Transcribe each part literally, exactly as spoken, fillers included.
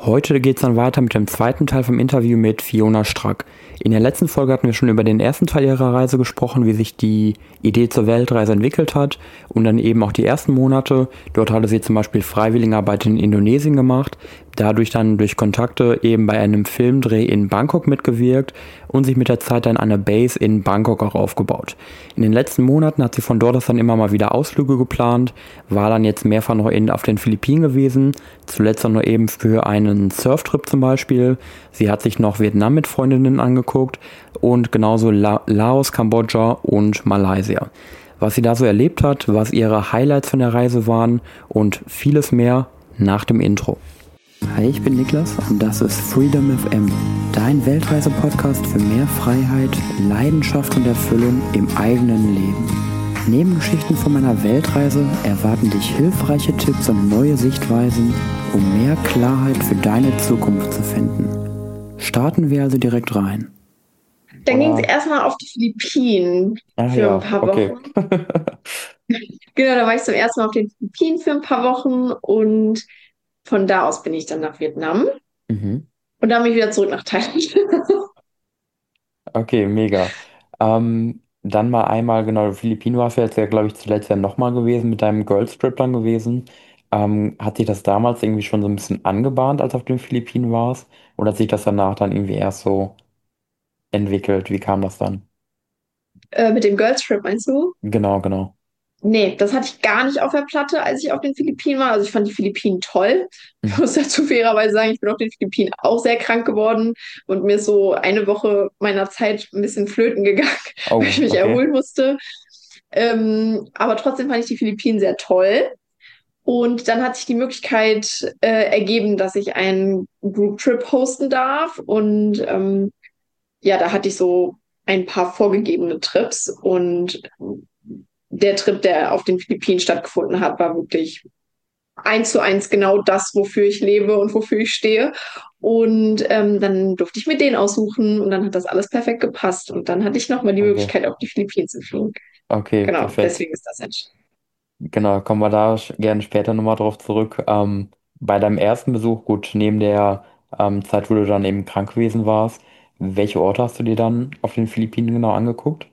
Heute geht es dann weiter mit dem zweiten Teil vom Interview mit Fiona Strack. In der letzten Folge hatten wir schon über den ersten Teil ihrer Reise gesprochen, wie sich die Idee zur Weltreise entwickelt hat und dann eben auch die ersten Monate. Dort hatte sie zum Beispiel Freiwilligenarbeit in Indonesien gemacht, dadurch dann durch Kontakte eben bei einem Filmdreh in Bangkok mitgewirkt und sich mit der Zeit dann eine Base in Bangkok auch aufgebaut. In den letzten Monaten hat sie von dort aus dann immer mal wieder Ausflüge geplant, war dann jetzt mehrfach noch in, auf den Philippinen gewesen, zuletzt auch nur eben für einen Surftrip zum Beispiel. Sie hat sich noch Vietnam mit Freundinnen angeguckt und genauso La- Laos, Kambodscha und Malaysia. Was sie da so erlebt hat, was ihre Highlights von der Reise waren und vieles mehr nach dem Intro. Hi, ich bin Niklas und das ist Freedom F M, dein Weltreise-Podcast für mehr Freiheit, Leidenschaft und Erfüllung im eigenen Leben. Neben Geschichten von meiner Weltreise erwarten dich hilfreiche Tipps und neue Sichtweisen, um mehr Klarheit für deine Zukunft zu finden. Starten wir also direkt rein. Dann ging es Oder- erstmal auf die Philippinen Ach für ja, ein paar okay. Wochen. Genau, da war ich zum ersten Mal auf den Philippinen für ein paar Wochen und von da aus bin ich dann nach Vietnam Mhm. und dann bin ich wieder zurück nach Thailand. Okay, mega. Ähm, dann mal einmal, genau, Philippinen warst du jetzt ja, glaube ich, zuletzt ja nochmal gewesen, mit deinem Girlstrip dann gewesen. Ähm, hat sich das damals irgendwie schon so ein bisschen angebahnt, als du auf den Philippinen warst? Oder hat sich das danach dann irgendwie erst so entwickelt? Wie kam das dann? Äh, mit dem Girls Trip, meinst du? Genau, genau. Nee, das hatte ich gar nicht auf der Platte, als ich auf den Philippinen war. Also ich fand die Philippinen toll. Ich Mhm. muss dazu fairerweise sagen, ich bin auf den Philippinen auch sehr krank geworden und mir ist so eine Woche meiner Zeit ein bisschen flöten gegangen, weil ich Oh, mich okay. erholen musste. Ähm, aber trotzdem fand ich die Philippinen sehr toll. Und dann hat sich die Möglichkeit äh, ergeben, dass ich einen Group Trip hosten darf. Und ähm, ja, da hatte ich so ein paar vorgegebene Trips. Und der Trip, der auf den Philippinen stattgefunden hat, war wirklich eins zu eins genau das, wofür ich lebe und wofür ich stehe. Und ähm, dann durfte ich mir den aussuchen und dann hat das alles perfekt gepasst. Und dann hatte ich nochmal die Okay. Möglichkeit, auf die Philippinen zu fliegen. Okay, Genau, perfekt. deswegen ist das entstanden. Genau, kommen wir da sch- gerne später nochmal drauf zurück. Ähm, bei deinem ersten Besuch, gut, neben der ähm, Zeit, wo du dann eben krank gewesen warst, welche Orte hast du dir dann auf den Philippinen genau angeguckt?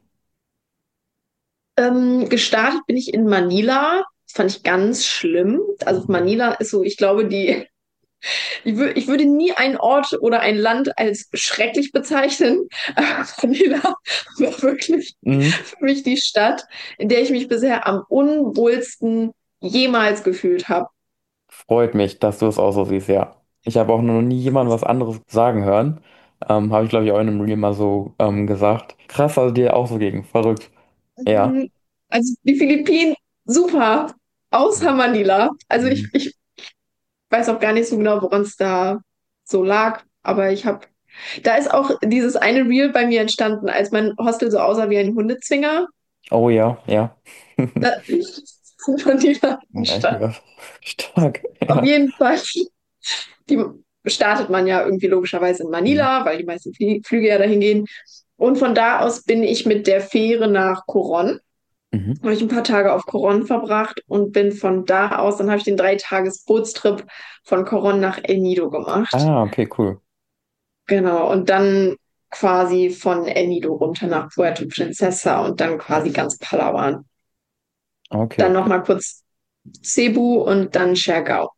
Ähm, gestartet bin ich in Manila. Das fand ich ganz schlimm. Also Manila ist so, ich glaube, die, ich, wür ich würde nie einen Ort oder ein Land als schrecklich bezeichnen. Aber Manila war wirklich Mhm. für mich die Stadt, in der ich mich bisher am unwohlsten jemals gefühlt habe. Freut mich, dass du es auch so siehst, ja. Ich habe auch noch nie jemanden was anderes sagen hören. Ähm, habe ich, glaube ich, auch in einem Reel mal so ähm, gesagt. Krass, also dir auch so gegen. Verrückt. Ja. Mhm. Also die Philippinen, super. Außer Manila. Also ich, Mhm. ich weiß auch gar nicht so genau, woran es da so lag, aber ich habe, da ist auch dieses eine Reel bei mir entstanden, als mein Hostel so aussah wie ein Hundezwinger. Oh ja, ja. Da ist von dieser entstanden. Ja, stark. Auf Ja. jeden Fall, die startet man ja irgendwie logischerweise in Mhm. Manila, weil die meisten Flie- Flüge ja dahin gehen. Und von da aus bin ich mit der Fähre nach Coron. Mhm. Habe ich ein paar Tage auf Coron verbracht und bin von da aus, dann habe ich den Dreitages-Bootstrip von Coron nach El Nido gemacht. Ah, okay, cool. Genau, und dann quasi von El Nido runter nach Puerto Princesa und dann quasi ganz Palawan. Dann Okay. nochmal kurz Cebu und dann Siargao.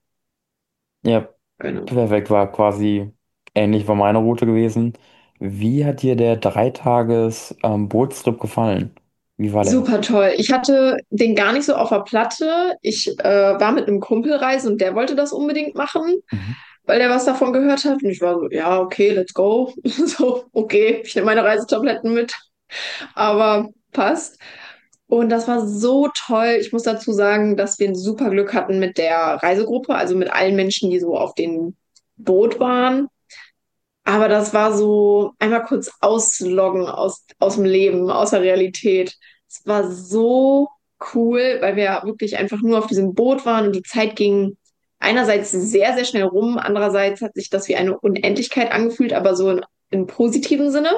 Ja, Genau. perfekt, war quasi ähnlich war meine Route gewesen. Wie hat dir der Dreitages ähm, Bootstrip gefallen? Wie war der? Super toll. Ich hatte den gar nicht so auf der Platte. Ich äh, war mit einem Kumpel reisen und der wollte das unbedingt machen, Mhm. weil der was davon gehört hat. Und ich war so, ja, okay, let's go. So, okay, ich nehme meine Reisetabletten mit, aber passt. Und das war so toll. Ich muss dazu sagen, dass wir ein super Glück hatten mit der Reisegruppe, also mit allen Menschen, die so auf dem Boot waren. Aber das war so einmal kurz ausloggen aus, aus dem Leben, aus der Realität. Es war so cool, weil wir ja wirklich einfach nur auf diesem Boot waren und die Zeit ging einerseits sehr, sehr schnell rum, andererseits hat sich das wie eine Unendlichkeit angefühlt, aber so in, im positiven Sinne.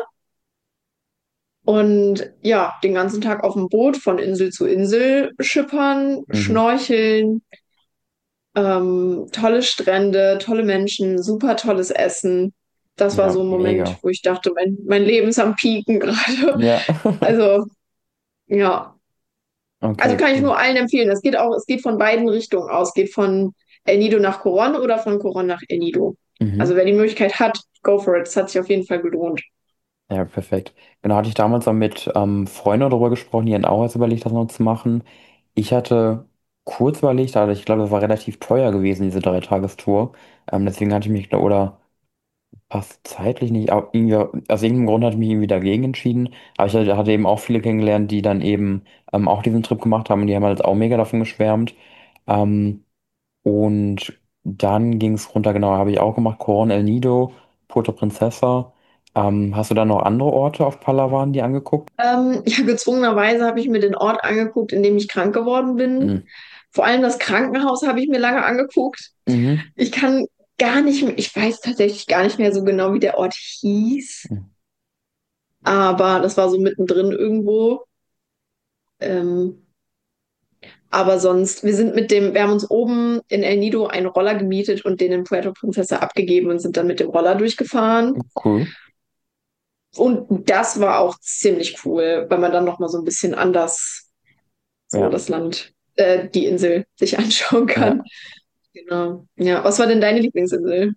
Und ja, den ganzen Tag auf dem Boot von Insel zu Insel schippern, Mhm. schnorcheln. Ähm, tolle Strände, tolle Menschen, super tolles Essen. Das war Ja, so ein Moment, mega. wo ich dachte, mein, mein Leben ist am Pieken gerade. Ja. Also, ja. Also Okay, kann ich cool. nur allen empfehlen. Es geht auch, es geht von beiden Richtungen aus. Geht von El Nido nach Coron oder von Coron nach El Nido. Also Mhm. wer die Möglichkeit hat, go for it. Es hat sich auf jeden Fall gelohnt. Ja, perfekt. Genau, hatte ich damals auch mit ähm, Freunden darüber gesprochen, die hatten auch erst überlegt, das noch zu machen. Ich hatte kurz überlegt, aber ich glaube, das war relativ teuer gewesen, diese Dreitagestour. Ähm, deswegen hatte ich mich, oder passt zeitlich nicht, aber irgendwie, aus irgendeinem Grund hatte ich mich irgendwie dagegen entschieden. Aber ich hatte hatte eben auch viele kennengelernt, die dann eben ähm, auch diesen Trip gemacht haben und die haben halt auch mega davon geschwärmt. Ähm, und dann ging es runter, genau, habe ich auch gemacht, Coron El Nido, Puerto Princesa. Ähm, hast du dann noch andere Orte auf Palawan die angeguckt? Ähm, ja, gezwungenerweise habe ich mir den Ort angeguckt, in dem ich krank geworden bin. Mhm. Vor allem das Krankenhaus habe ich mir lange angeguckt. Mhm. Ich kann gar nicht mehr, ich weiß tatsächlich gar nicht mehr so genau, wie der Ort hieß, aber das war so mittendrin irgendwo. Ähm, aber sonst, wir sind mit dem, wir haben uns oben in El Nido einen Roller gemietet und den in Puerto Princesa abgegeben und sind dann mit dem Roller durchgefahren. Cool. Und das war auch ziemlich cool, weil man dann noch mal so ein bisschen anders so Ja, das Land, äh, die Insel sich anschauen kann. ja. Genau. Ja, was war denn deine Lieblingsinsel?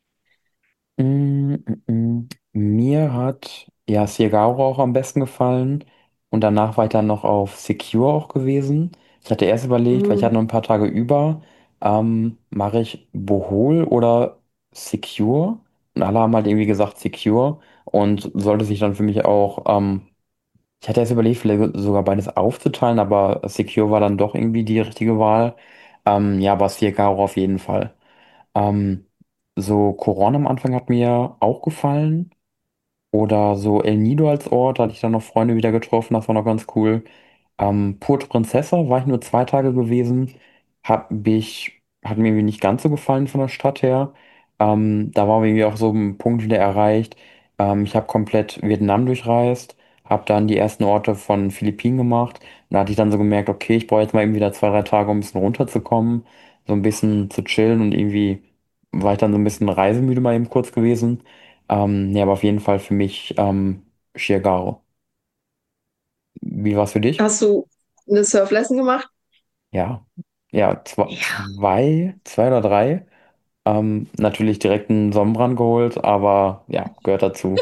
Mm, mm, mm. Mir hat ja Ciegaro auch am besten gefallen und danach war ich dann noch auf Secure auch gewesen. Ich hatte erst überlegt, weil ich hatte Hm. noch ein paar Tage über, ähm, mache ich Bohol oder Secure? Und alle haben halt irgendwie gesagt Secure und sollte sich dann für mich auch, ähm, ich hatte erst überlegt, vielleicht sogar beides aufzuteilen, aber Secure war dann doch irgendwie die richtige Wahl. Ähm, ja, aber Ciegaro auf jeden Fall. Ähm, so Coron am Anfang hat mir auch gefallen. Oder so El Nido als Ort, da hatte ich dann noch Freunde wieder getroffen, das war noch ganz cool. Ähm, Puerto Princesa war ich nur zwei Tage gewesen. Hab mich, hat mir irgendwie nicht ganz so gefallen von der Stadt her. Ähm, da war irgendwie auch so ein Punkt wieder erreicht. Ähm, ich habe komplett Vietnam durchreist, habe dann die ersten Orte von Philippinen gemacht. Und da hatte ich dann so gemerkt, okay, ich brauche jetzt mal eben wieder zwei, drei Tage, um ein bisschen runterzukommen, so ein bisschen zu chillen und irgendwie war ich dann so ein bisschen reisemüde mal eben kurz gewesen. Ähm, nee, aber auf jeden Fall für mich ähm, Shiagaro. Wie war es für dich? Hast du eine Surflesson gemacht? Ja, ja, zwei, Ja. zwei, zwei oder drei. Ähm, natürlich direkt einen Sonnenbrand geholt, aber ja, gehört dazu.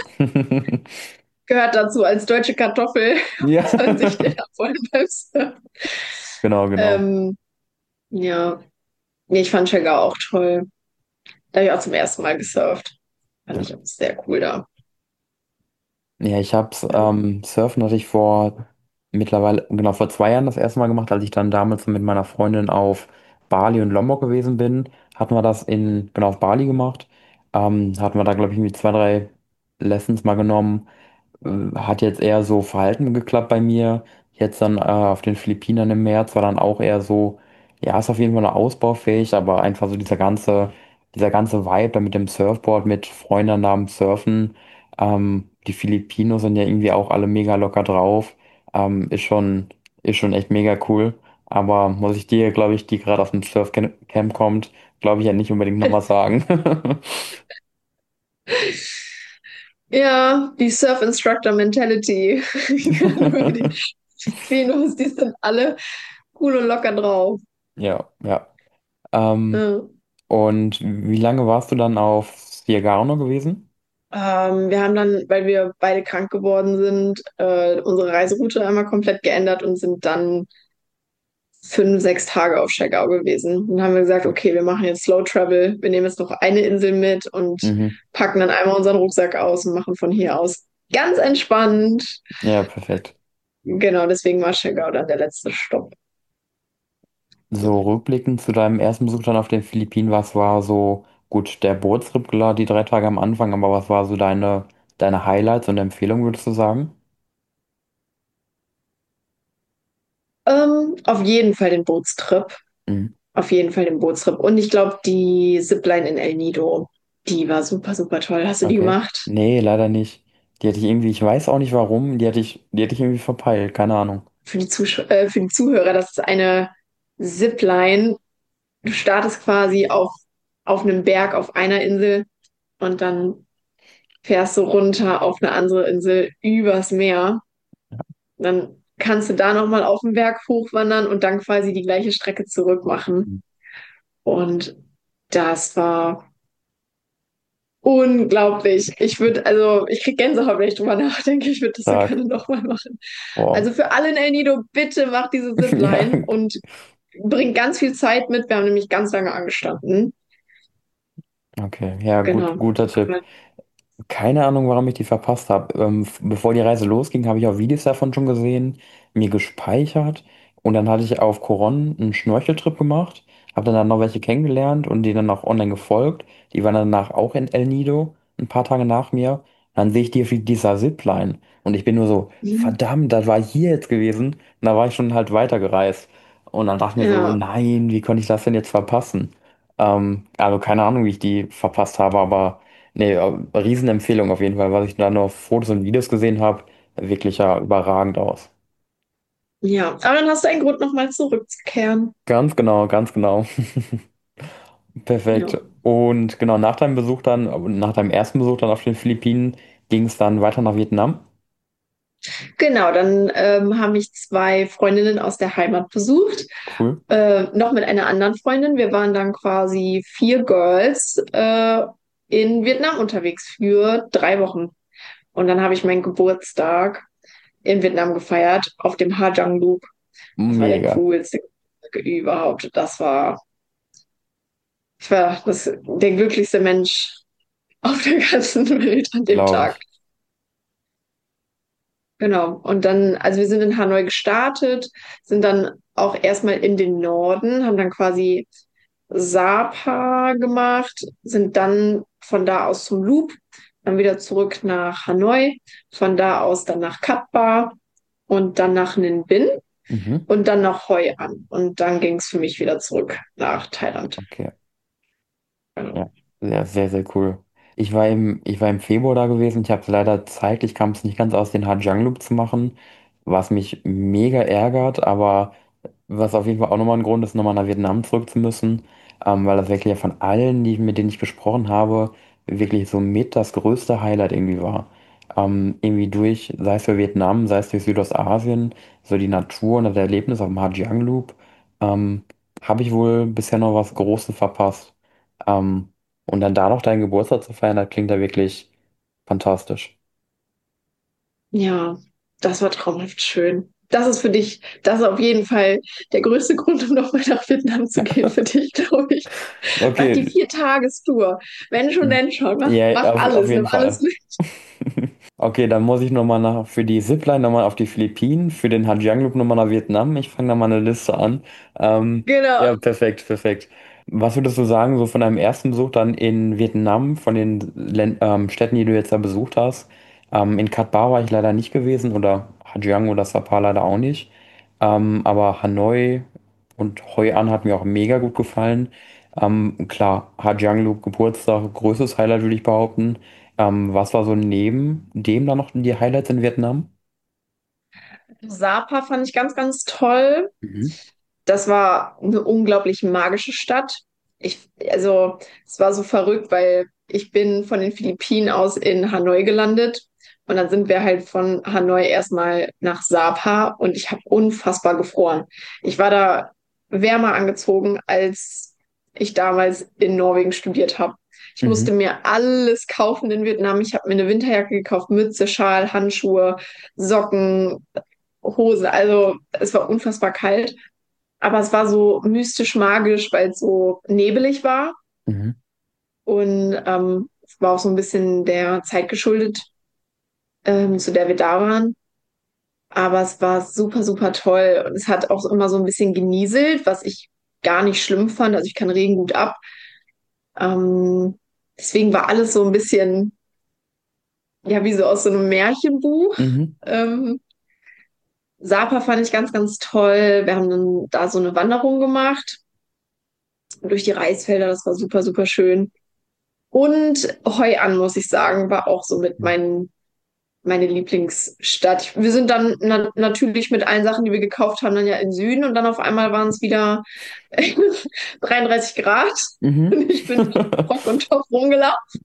Gehört dazu als deutsche Kartoffel, Ja, muss man sich den abholen beim Surfen. genau, genau. Ähm, ja, nee, ich fand Cheddar auch toll. Da habe ich auch zum ersten Mal gesurft. Fand Ja, ich auch sehr cool da. ja ich hab's, Ähm, ähm, Surfen hatte ich vor mittlerweile, genau vor zwei Jahren das erste Mal gemacht, als ich dann damals mit meiner Freundin auf Bali und Lombok gewesen bin, hatten wir das in, genau auf Bali gemacht. Ähm, hatten wir da, glaube ich, irgendwie zwei, drei Lessons mal genommen. Äh, Hat jetzt eher so verhalten geklappt bei mir. Jetzt dann äh, auf den Philippinen im März war dann auch eher so, ja, ist auf jeden Fall noch ausbaufähig, aber einfach so dieser ganze, dieser ganze Vibe da mit dem Surfboard, mit Freunden da am Surfen. Ähm, die Filipinos sind ja irgendwie auch alle mega locker drauf. Ähm, ist schon, ist schon echt mega cool. Aber muss ich dir, glaube ich, die gerade aus dem Surfcamp kommt, glaube ich ja nicht unbedingt noch was sagen. ja, die Surf Instructor Mentality. Die Finos, die sind alle cool und locker drauf. Ja, ja. Ähm, Ja. Und wie lange warst du dann auf Siegano gewesen? Ähm, wir haben dann, weil wir beide krank geworden sind, äh, unsere Reiseroute einmal komplett geändert und sind dann fünf, sechs Tage auf Chagau gewesen. Und dann haben wir gesagt, okay, wir machen jetzt Slow Travel. Wir nehmen jetzt noch eine Insel mit und Mhm. packen dann einmal unseren Rucksack aus und machen von hier aus ganz entspannt. Ja, perfekt. Genau, deswegen war Chagau dann der letzte Stopp. So rückblickend zu deinem ersten Besuch dann auf den Philippinen, was war so, gut, der Bootstrip, klar, die drei Tage am Anfang, aber was war so deine, deine Highlights und Empfehlungen, würdest du sagen? Ähm, auf jeden Fall den Bootstrip. Mhm. Auf jeden Fall den Bootstrip. Und ich glaube, die Zipline in El Nido, die war super, super toll. Hast du die Okay. gemacht? Nee, leider nicht. Die hatte ich irgendwie, ich weiß auch nicht warum, die hatte ich, die hatte ich irgendwie verpeilt, keine Ahnung. Für die Zusch äh, für die Zuhörer, das ist eine Zipline. du startest quasi auf, auf einem Berg auf einer Insel und dann fährst du runter auf eine andere Insel übers Meer. Dann kannst du da nochmal auf den Berg hochwandern und dann quasi die gleiche Strecke zurück machen. Und das war unglaublich. Ich würde, also ich krieg Gänsehaut, wenn ich drüber nachdenke. Ich würde das so Stark. gerne nochmal machen. Wow. Also für alle in El Nido, bitte macht diese Ja, Zipline und bringt ganz viel Zeit mit. Wir haben nämlich ganz lange angestanden. okay. Ja, gut, Genau. guter Tipp. Keine Ahnung, warum ich die verpasst habe. Ähm, f- bevor die Reise losging, habe ich auch Videos davon schon gesehen, mir gespeichert und dann hatte ich auf Coron einen Schnorcheltrip gemacht, habe dann, dann noch welche kennengelernt und denen dann auch online gefolgt. Die waren danach auch in El Nido, ein paar Tage nach mir. Dann sehe ich die auf dieser Zipline und ich bin nur so, Mhm. verdammt, das war hier jetzt gewesen. Und da war ich schon halt weitergereist. Und dann dachte ich mir so, Ja, nein, wie konnte ich das denn jetzt verpassen? Ähm, also keine Ahnung, wie ich die verpasst habe, aber. Nee, äh, Riesenempfehlung auf jeden Fall, was ich da nur auf Fotos und Videos gesehen habe, wirklich ja überragend aus. ja. Aber dann hast du einen Grund, nochmal zurückzukehren. Ganz genau, ganz genau. Ja. Perfekt. Und genau nach deinem Besuch dann, äh, nach deinem ersten Besuch dann auf den Philippinen, ging es dann weiter nach Vietnam. Genau, dann ähm, haben mich zwei Freundinnen aus der Heimat besucht. Cool. Äh, noch mit einer anderen Freundin. Wir waren dann quasi vier Girls äh, in Vietnam unterwegs für drei Wochen. Und dann habe ich meinen Geburtstag in Vietnam gefeiert, auf dem Ha Giang Loop. Das war der Mega, coolste Geburtstag überhaupt. Das war, ich war das, der glücklichste Mensch auf der ganzen Welt an dem glaube Tag. ich. Genau. Und dann, also wir sind in Hanoi gestartet, sind dann auch erstmal in den Norden, haben dann quasi Sapa gemacht, sind dann von da aus zum Loop, dann wieder zurück nach Hanoi, von da aus dann nach Cat Ba und dann nach Ninh Binh Mhm. und dann nach Hoi An. Und dann ging es für mich wieder zurück nach Thailand. Okay. Genau. Ja, sehr, sehr, sehr cool. Ich war im, ich war im Februar da gewesen. Ich habe leider zeitlich kam es nicht ganz aus, den Hajang Loop zu machen, was mich mega ärgert, aber was auf jeden Fall auch nochmal ein Grund ist, nochmal nach Vietnam zurück zu müssen, ähm, weil das wirklich ja von allen, die, mit denen ich gesprochen habe, wirklich so mit das größte Highlight irgendwie war. Ähm, irgendwie durch, sei es für Vietnam, sei es durch Südostasien, so die Natur und das Erlebnis auf dem Hajang Loop, ähm, habe ich wohl bisher noch was Großes verpasst. Ähm, und dann da noch deinen Geburtstag zu feiern, das klingt ja wirklich fantastisch. Ja, das war traumhaft schön. Das ist für dich, das ist auf jeden Fall der größte Grund, um nochmal nach Vietnam zu gehen, für dich, glaube ich. Mach die Okay, Vier-Tagestour. Wenn schon, denn schon. Mach, ja, mach auf, auf alles, jeden nimm alles Fall. mit. Okay, dann muss ich nochmal nach, für die Zipline nochmal auf die Philippinen, für den Hajiang Loop nochmal nach Vietnam. Ich fange da mal eine Liste an. Ähm, Genau. ja, perfekt, perfekt. Was würdest du sagen, so von deinem ersten Besuch dann in Vietnam, von den Län ähm, Städten, die du jetzt da besucht hast? Ähm, in Cat Ba war ich leider nicht gewesen oder Hajiang oder Sapa leider auch nicht. Ähm, aber Hanoi und Hoi An hat mir auch mega gut gefallen. Ähm, klar, Hajiang Loop Geburtstag, größtes Highlight würde ich behaupten. Ähm, was war so neben dem dann noch die Highlights in Vietnam? Sapa fand ich ganz, ganz toll. Mhm. Das war eine unglaublich magische Stadt. Ich, also, es war so verrückt, weil ich bin von den Philippinen aus in Hanoi gelandet und dann sind wir halt von Hanoi erstmal nach Sapa und ich habe unfassbar gefroren. Ich war da wärmer angezogen, als ich damals in Norwegen studiert habe. Ich musste Mhm. mir alles kaufen in Vietnam. Ich habe mir eine Winterjacke gekauft, Mütze, Schal, Handschuhe, Socken, Hose. Also es war unfassbar kalt. Aber es war so mystisch magisch, weil es so nebelig war. Mhm. Und ähm, es war auch so ein bisschen der Zeit geschuldet, ähm, zu der wir da waren. Aber es war super, super toll. Und es hat auch immer so ein bisschen genieselt, was ich gar nicht schlimm fand. Also ich kann Regen gut ab. Ähm, deswegen war alles so ein bisschen, ja, wie so aus so einem Märchenbuch. Mhm. Ähm, Sapa fand ich ganz, ganz toll. Wir haben dann da so eine Wanderung gemacht durch die Reisfelder. Das war super, super schön. Und Hoi An, muss ich sagen, war auch so mit meinen meine Lieblingsstadt. Wir sind dann na natürlich mit allen Sachen, die wir gekauft haben, dann ja im Süden und dann auf einmal waren es wieder dreiunddreißig Grad Mhm. und ich bin mit Rock und Top rumgelaufen.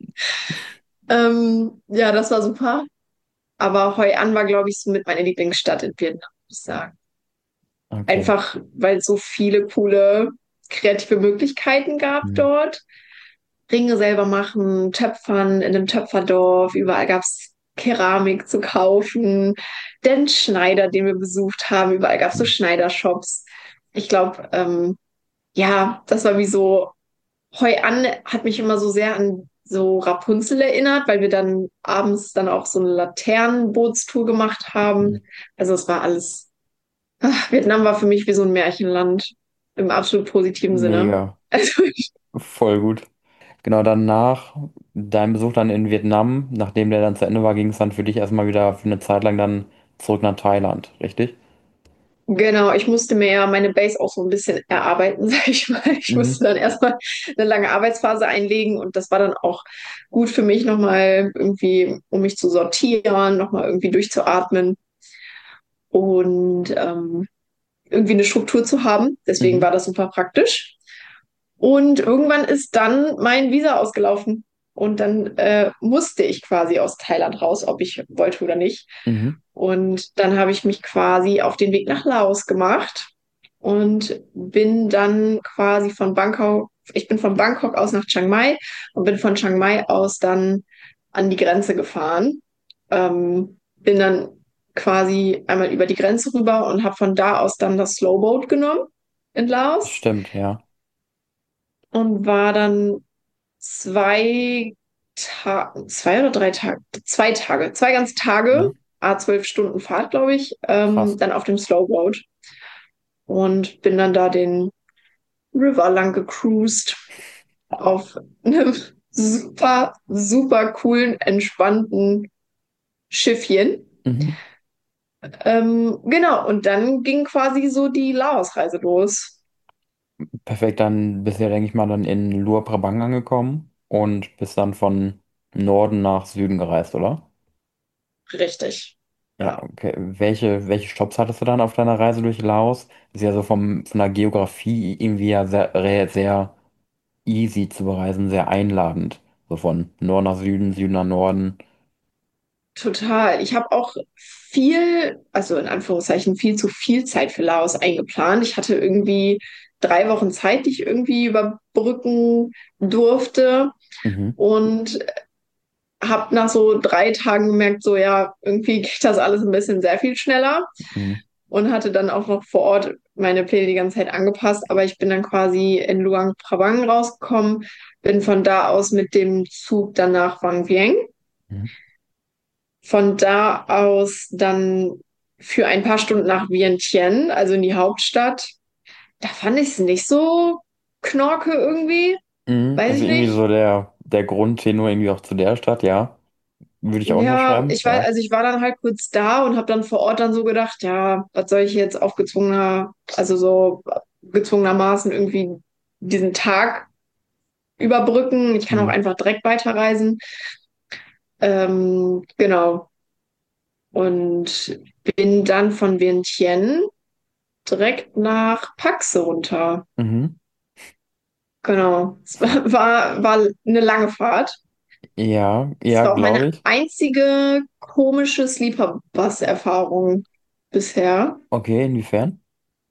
Ähm, ja, das war super. Aber Hoi An war, glaube ich, so mit meiner Lieblingsstadt in Vietnam, muss ich sagen. Okay. Einfach, weil es so viele coole kreative Möglichkeiten gab Mhm. dort. Ringe selber machen, Töpfern in einem Töpferdorf, überall gab es Keramik zu kaufen, den Schneider, den wir besucht haben, überall gab es so Schneidershops. Ich glaube, ähm, ja, das war wie so, Hoi An hat mich immer so sehr an so Rapunzel erinnert, weil wir dann abends dann auch so eine Laternenbootstour gemacht haben. Mhm. Also es war alles, ach, Vietnam war für mich wie so ein Märchenland im absolut positiven Sinne. Mega. Also Voll gut. Genau, dann nach deinem Besuch dann in Vietnam, nachdem der dann zu Ende war, ging es dann für dich erstmal wieder für eine Zeit lang dann zurück nach Thailand, richtig? genau, ich musste mir ja meine Base auch so ein bisschen erarbeiten, sag ich mal. Ich Mhm. musste dann erstmal eine lange Arbeitsphase einlegen und das war dann auch gut für mich nochmal irgendwie, um mich zu sortieren, nochmal irgendwie durchzuatmen und ähm, irgendwie eine Struktur zu haben. Deswegen Mhm. war das super praktisch. Und irgendwann ist dann mein Visa ausgelaufen und dann äh, musste ich quasi aus Thailand raus, ob ich wollte oder nicht. Mhm. Und dann habe ich mich quasi auf den Weg nach Laos gemacht und bin dann quasi von Bangkok, ich bin von Bangkok aus nach Chiang Mai und bin von Chiang Mai aus dann an die Grenze gefahren. Ähm, bin dann quasi einmal über die Grenze rüber und habe von da aus dann das Slowboat genommen in Laos Stimmt, ja. und war dann zwei Tage, zwei oder drei Tage, zwei Tage, zwei ganze Tage, Mhm. a zwölf Stunden Fahrt, glaube ich, ähm, Krass. dann auf dem Slowboat und bin dann da den River lang gecruised auf einem super, super coolen, entspannten Schiffchen. Mhm. Ähm, genau, und dann ging quasi so die Laos-Reise los. Perfekt, dann bist du ja, denke ich mal, dann in Luang Prabang angekommen und bist dann von Norden nach Süden gereist, oder? Richtig. Ja, Ja. okay. Welche, welche Stopps hattest du dann auf deiner Reise durch Laos? Ist ja so vom, von der Geografie irgendwie ja sehr, re- sehr easy zu bereisen, sehr einladend. So von Norden nach Süden, Süden nach Norden. Total. Ich habe auch viel, also in Anführungszeichen viel zu viel Zeit für Laos eingeplant. Ich hatte irgendwie drei Wochen Zeit, die ich irgendwie überbrücken durfte Mhm. und habe nach so drei Tagen gemerkt, so ja, irgendwie geht das alles ein bisschen sehr viel schneller Mhm. und hatte dann auch noch vor Ort meine Pläne die ganze Zeit angepasst. Aber ich bin dann quasi in Luang Prabang rausgekommen, bin von da aus mit dem Zug dann nach Vang Vieng. Mhm. Von da aus dann für ein paar Stunden nach Vientiane, also in die Hauptstadt. Da fand ich es nicht so knorke irgendwie. Mhm. Weiß Also ich irgendwie nicht. so der, der Grundtenor irgendwie auch zu der Stadt, ja. Würde ich auch Ja, unterschreiben, ich war, ja. also ich war dann halt kurz da und habe dann vor Ort dann so gedacht, ja, was soll ich jetzt auf gezwungener, also so gezwungenermaßen irgendwie diesen Tag überbrücken. Ich kann auch Mhm. einfach direkt weiterreisen. Ähm, genau. Und bin dann von Vientiane direkt nach Paxe runter. Mhm. Genau. Es war, war, war eine lange Fahrt. Ja, Es ja, war auch meine glaube ich. einzige komische Sleeper-Bus-Erfahrung bisher. Okay, inwiefern?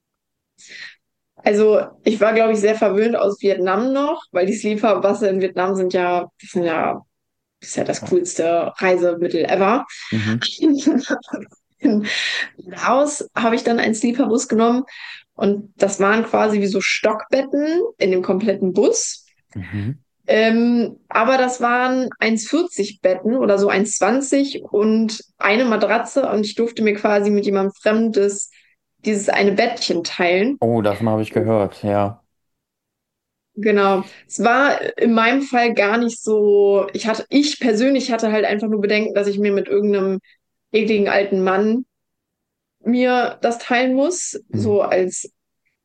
Also ich war, glaube ich, sehr verwöhnt aus Vietnam noch, weil die Sleeper-Busse in Vietnam sind ja, das sind ja, das ist ja das coolste Reisemittel ever. Mhm. In Laos habe ich dann einen Sleeper-Bus genommen und das waren quasi wie so Stockbetten in dem kompletten Bus. Mhm. Ähm, aber das waren eins Komma vierzig Betten oder so eins Komma zwanzig und eine Matratze und ich durfte mir quasi mit jemandem Fremdes dieses eine Bettchen teilen. Oh, davon habe ich gehört, ja. Genau. Es war in meinem Fall gar nicht so, ich hatte, ich persönlich hatte halt einfach nur Bedenken, dass ich mir mit irgendeinem ekligen alten Mann mir das teilen muss, Mhm. so als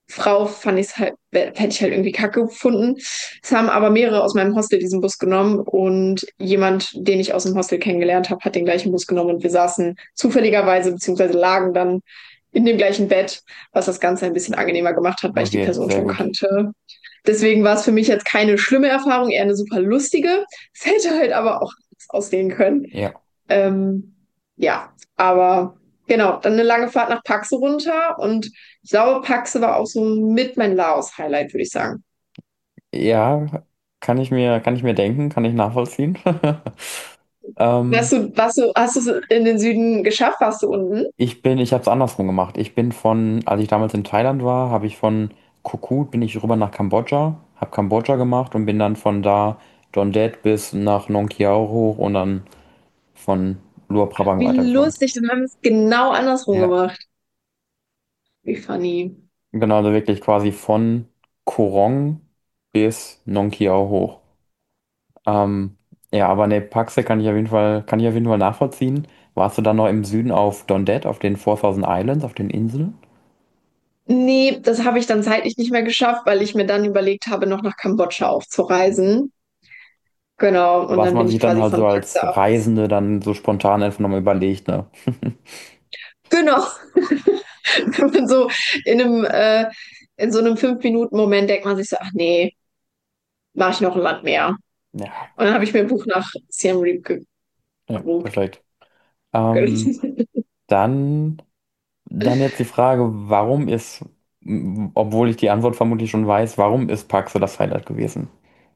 Frau fand ich es halt, hätte ich halt irgendwie kacke gefunden. Es haben aber mehrere aus meinem Hostel diesen Bus genommen und jemand, den ich aus dem Hostel kennengelernt habe, hat den gleichen Bus genommen und wir saßen zufälligerweise beziehungsweise lagen dann in dem gleichen Bett, was das Ganze ein bisschen angenehmer gemacht hat, weil ich die Okay, Person sehr schon gut. kannte. Deswegen war es für mich jetzt keine schlimme Erfahrung, eher eine super lustige. Es hätte halt aber auch anders aussehen können. Ja. Ähm, ja, aber genau, dann eine lange Fahrt nach Paxe runter und ich glaube, Paxe war auch so mit mein Laos-Highlight, würde ich sagen. Ja, kann ich mir, kann ich mir denken, kann ich nachvollziehen. Warst Ähm, du, warst du, hast du es in den Süden geschafft? Warst du unten? ich bin, ich habe es andersrum gemacht. Ich bin von, als ich damals in Thailand war, habe ich von Koh Koot bin ich rüber nach Kambodscha, habe Kambodscha gemacht und bin dann von da Don Det bis nach Nong Kiao hoch und dann von Luang Prabang Wie weitergeflogen. lustig, dann haben wir es genau andersrum Ja, gemacht. Wie funny. genau, also wirklich quasi von Koh Rong bis Nong Kiao hoch. Ähm, ja, aber ne, Paxe kann ich auf jeden Fall, kann ich auf jeden Fall nachvollziehen. Warst du dann noch im Süden auf Don Det, auf den viertausend Islands, auf den Inseln? Nee, das habe ich dann zeitlich nicht mehr geschafft, weil ich mir dann überlegt habe, noch nach Kambodscha aufzureisen. Genau, und Was dann man bin ich sich dann quasi halt von so als Paxe aus. Reisende dann so spontan einfach nochmal überlegt, ne? Genau. Wenn man so in einem, äh, in so einem Fünf-Minuten-Moment denkt man sich so, ach nee, mache ich noch ein Land mehr. Ja, Und dann habe ich mir ein Buch nach Siem Reap ja, gebucht. perfekt. Ähm, dann, dann jetzt die Frage, warum ist, m- obwohl ich die Antwort vermutlich schon weiß, warum ist Paxe das Highlight gewesen?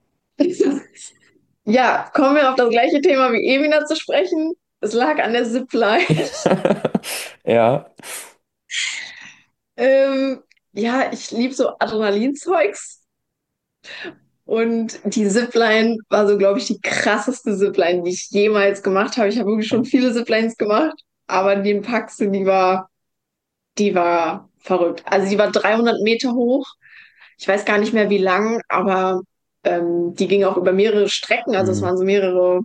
Ja, kommen wir auf das gleiche Thema wie Emina zu sprechen. Es lag an der Zipline. Ja, Ähm, ja, ich liebe so Adrenalinzeugs. Und die Zipline war so, glaube ich, die krasseste Zipline, die ich jemals gemacht habe. Ich habe wirklich schon viele Ziplines gemacht, aber die in Paxe, die war, die war verrückt. Also die war dreihundert Meter hoch. Ich weiß gar nicht mehr wie lang, aber ähm, die ging auch über mehrere Strecken. Also es hm, waren so mehrere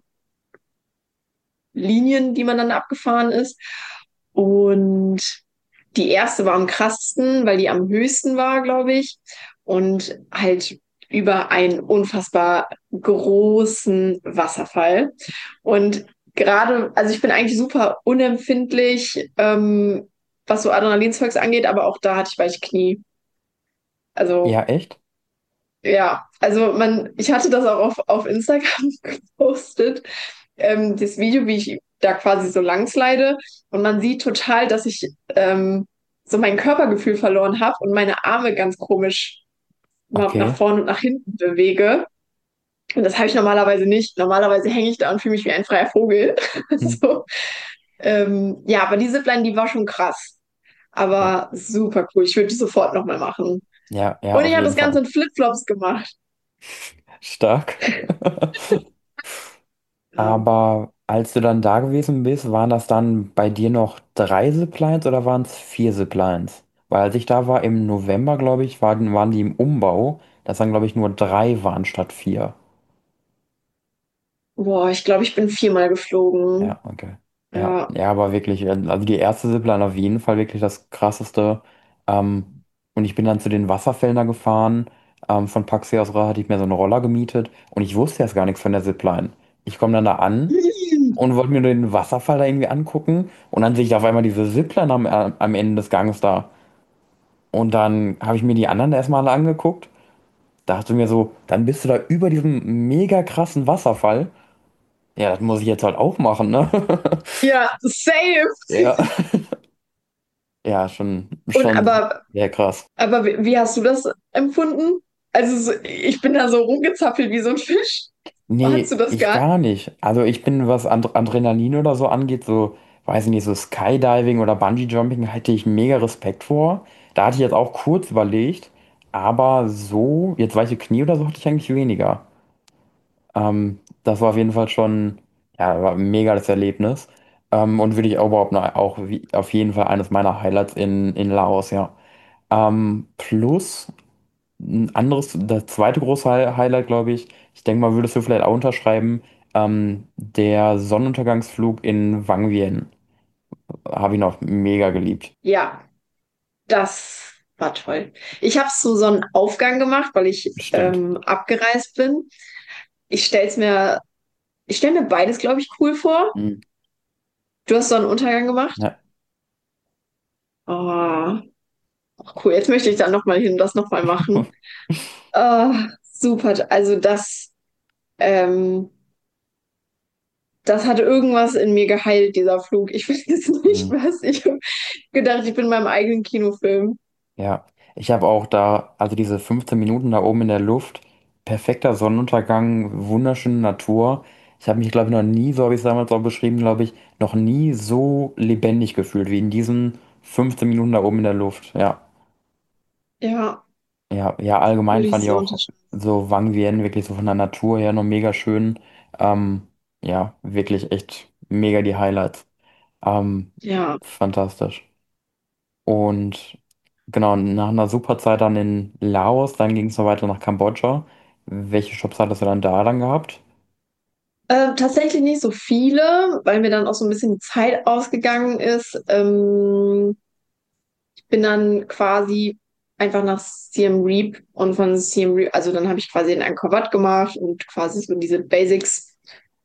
Linien, die man dann abgefahren ist. Und die erste war am krassesten, weil die am höchsten war, glaube ich. Und halt über einen unfassbar großen Wasserfall. Und gerade, also ich bin eigentlich super unempfindlich, ähm, was so Adrenalinzeugs angeht, aber auch da hatte ich weiche Knie. ja, Also echt? ja, also man, ich hatte das auch auf, auf Instagram gepostet, ähm, das Video, wie ich da quasi so lang slide und man sieht total, dass ich ähm, so mein Körpergefühl verloren habe und meine Arme ganz komisch mal nach Okay. vorne und nach hinten bewege. Und das habe ich normalerweise nicht. Normalerweise hänge ich da und fühle mich wie ein freier Vogel. Hm. So. Ähm, ja, aber die Zipline, die war schon krass. Ja, Aber super cool. Ich würde die sofort nochmal machen. ja, ja, Und auf ich habe jeden das Ganze Fall. in Flipflops gemacht. Stark. Ja. Aber als du dann da gewesen bist, waren das dann bei dir noch drei Ziplines oder waren es vier Ziplines? Weil als ich da war im November, glaube ich, waren, waren die im Umbau, dass dann, glaube ich, nur drei waren statt vier. Boah, ich glaube, ich bin viermal geflogen. Ja, okay. Ja, Ja. ja, aber wirklich, äh, also die erste Zipline auf jeden Fall wirklich das krasseste. Ähm, und ich bin dann zu den Wasserfällen da gefahren. Ähm, von Paxi aus hatte ich mir so einen Roller gemietet und ich wusste erst gar nichts von der Zipline. Ich komme dann da an und wollte mir den Wasserfall da irgendwie angucken und dann sehe ich auf einmal diese Zipline am, äh, am Ende des Ganges da. Und dann habe ich mir die anderen erstmal alle angeguckt. Dachte mir so, dann bist du da über diesem mega krassen Wasserfall. Ja, das muss ich jetzt halt auch machen, ne? Ja, safe. Ja. Ja, schon, Und schon aber, sehr krass. aber wie, wie hast du das empfunden? Also so, ich bin da so rumgezappelt wie so ein Fisch. Hattest du Nee, das ich gar gar nicht. Also ich bin, was Ad Adrenalin oder so angeht, so, weiß ich nicht, so Skydiving oder Bungee Jumping hätte ich mega Respekt vor. Da hatte ich jetzt auch kurz überlegt, aber so, jetzt weiche Knie oder so hatte ich eigentlich weniger. Ähm, das war auf jeden Fall schon, ja, war mega das Erlebnis. Ähm, und würde ich auch überhaupt noch, auch wie, auf jeden Fall eines meiner Highlights in, in Laos, ja. Ähm, plus ein anderes, das zweite große Hi- Highlight, glaube ich, ich denke mal, würdest du vielleicht auch unterschreiben, ähm, der Sonnenuntergangsflug in Wang Vieng. Habe ich noch mega geliebt. Ja, das war toll. Ich habe so so einen Aufgang gemacht, weil ich Stimmt. ähm, abgereist bin. Ich stell's mir, ich stelle mir beides, glaube ich, cool vor. Mhm. Du hast so einen Untergang gemacht. Ja. Oh, cool. Jetzt möchte ich da nochmal hin, das nochmal machen. Oh, super. Also das, ähm, das hat irgendwas in mir geheilt, dieser Flug. Ich weiß jetzt nicht Mhm. was. Ich habe gedacht, ich bin in meinem eigenen Kinofilm. Ja, ich habe auch da, also diese fünfzehn Minuten da oben in der Luft, perfekter Sonnenuntergang, wunderschöne Natur. Ich habe mich, glaube ich, noch nie, so habe ich es damals auch beschrieben, glaube ich, noch nie so lebendig gefühlt wie in diesen fünfzehn Minuten da oben in der Luft. Ja, Ja, ja, ja, allgemein würde fand ich ich so auch unterschreiben. so Wang Vieng wirklich so von der Natur her noch mega schön. Ähm, ja, wirklich echt mega die Highlights. Ähm, Ja. fantastisch. Und genau, nach einer super Zeit dann in Laos, dann ging es noch weiter nach Kambodscha. Welche Shops hattest du dann da dann gehabt? Äh, tatsächlich nicht so viele, weil mir dann auch so ein bisschen die Zeit ausgegangen ist. Ähm, ich bin dann quasi einfach nach Siem Reap und von Siem Reap, also dann habe ich quasi in Angkor Wat gemacht und quasi so diese Basics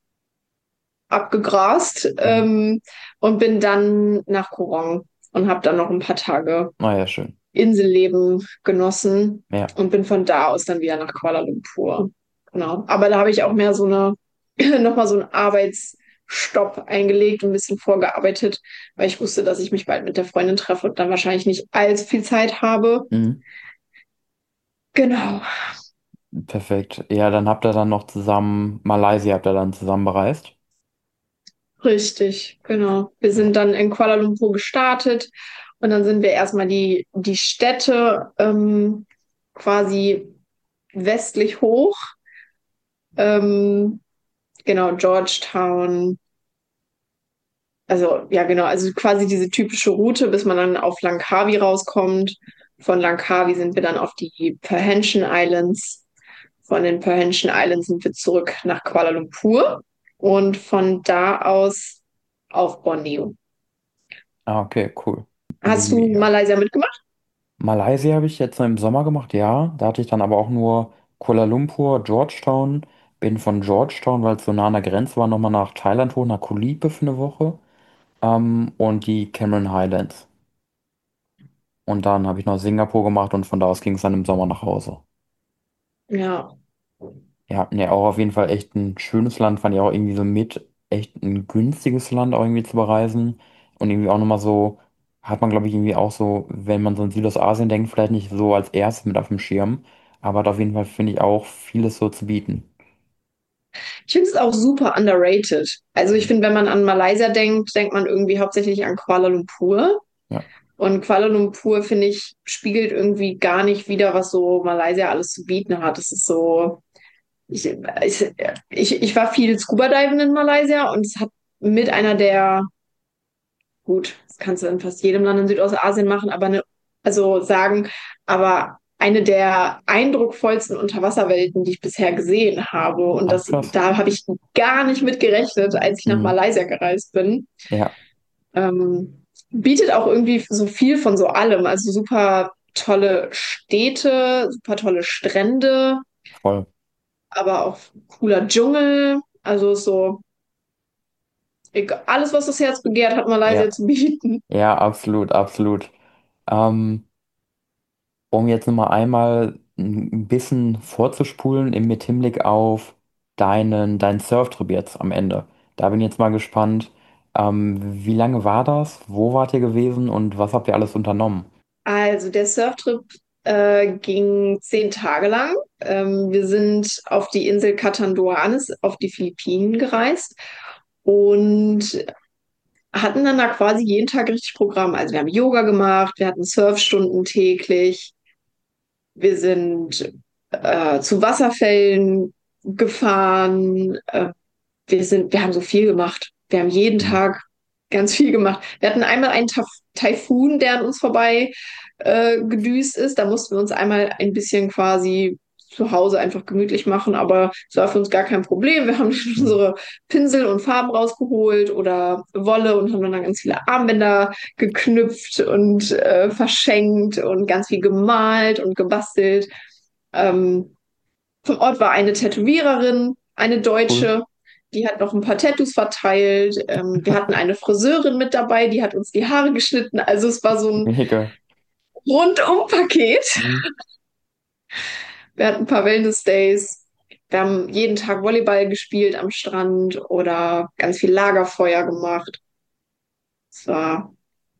abgegrast Mhm. ähm, und bin dann nach Koh Rong und habe dann noch ein paar Tage Ah ja, schön. Inselleben genossen Ja. und bin von da aus dann wieder nach Kuala Lumpur. Genau. Aber da habe ich auch mehr so eine, nochmal so einen Arbeitsstopp eingelegt und ein bisschen vorgearbeitet, weil ich wusste, dass ich mich bald mit der Freundin treffe und dann wahrscheinlich nicht allzu viel Zeit habe. Mhm. Genau. Perfekt. Ja, dann habt ihr dann noch zusammen, Malaysia habt ihr dann zusammen bereist. Richtig, genau. Wir Ja. sind dann in Kuala Lumpur gestartet und dann sind wir erstmal die, die Städte ähm, quasi westlich hoch. Ähm, genau, Georgetown. Also, ja, genau, also quasi diese typische Route, bis man dann auf Langkawi rauskommt. Von Langkawi sind wir dann auf die Perhentian Islands. Von den Perhentian Islands sind wir zurück nach Kuala Lumpur und von da aus auf Borneo. Ah, okay, cool. Hast du Mega. Malaysia mitgemacht? Malaysia habe ich jetzt im Sommer gemacht, ja. Da hatte ich dann aber auch nur Kuala Lumpur, Georgetown. Bin von Georgetown, weil es so nah an der Grenze war, nochmal nach Thailand hoch, nach Koh Lipe für eine Woche. Ähm, und die Cameron Highlands. Und dann habe ich noch Singapur gemacht und von da aus ging es dann im Sommer nach Hause. Ja. Ja, ne, auch auf jeden Fall echt ein schönes Land, fand ich auch irgendwie so mit, echt ein günstiges Land auch irgendwie zu bereisen. Und irgendwie auch nochmal so, hat man glaube ich irgendwie auch so, wenn man so in Südostasien denkt, vielleicht nicht so als erstes mit auf dem Schirm, aber hat auf jeden Fall, finde ich, auch vieles so zu bieten. Ich finde es auch super underrated. Also ich finde, wenn man an Malaysia denkt, denkt man irgendwie hauptsächlich an Kuala Lumpur. Ja, Und Kuala Lumpur, finde ich, spiegelt irgendwie gar nicht wider, was so Malaysia alles zu bieten hat. Es ist so, ich, ich, ich, ich war viel Scuba-Diven in Malaysia und es hat mit einer der, gut, das kannst du in fast jedem Land in Südostasien machen, aber eine, also sagen, aber eine der eindrucksvollsten Unterwasserwelten, die ich bisher gesehen habe. Und ach das, krass. da habe ich gar nicht mit gerechnet, als ich nach Mhm. Malaysia gereist bin. Ja, Ähm, bietet auch irgendwie so viel von so allem. Also super tolle Städte, super tolle Strände, voll. aber auch cooler Dschungel. Also so egal, alles, was das Herz begehrt, hat Malaysia Ja, zu bieten. ja, absolut, absolut. Ähm, Um jetzt nochmal einmal ein bisschen vorzuspulen im mit Hinblick auf deinen, deinen Surftrip jetzt am Ende. Da bin ich jetzt mal gespannt. Ähm, wie lange war das? Wo wart ihr gewesen und was habt ihr alles unternommen? Also der Surftrip äh, ging zehn Tage lang. Ähm, wir sind auf die Insel Catanduanes auf die Philippinen gereist und hatten dann da quasi jeden Tag richtig Programm. Also wir haben Yoga gemacht, wir hatten Surfstunden täglich, wir sind äh, zu Wasserfällen gefahren, äh, wir sind, wir haben so viel gemacht. Wir haben jeden Mhm. Tag ganz viel gemacht. Wir hatten einmal einen Taif Taifun, der an uns vorbei äh, gedüst ist. Da mussten wir uns einmal ein bisschen quasi zu Hause einfach gemütlich machen, aber es war für uns gar kein Problem. Wir haben Mhm. unsere Pinsel und Farben rausgeholt oder Wolle und haben dann ganz viele Armbänder geknüpft und äh, verschenkt und ganz viel gemalt und gebastelt. Ähm, vom Ort war eine Tätowiererin, eine Cool. Deutsche, die hat noch ein paar Tattoos verteilt. Ähm, wir hatten eine Friseurin mit dabei, die hat uns die Haare geschnitten. Also es war so ein Mega. Rundum-Paket. Mhm. Wir hatten ein paar Wellness-Days. Wir haben jeden Tag Volleyball gespielt am Strand oder ganz viel Lagerfeuer gemacht. Es war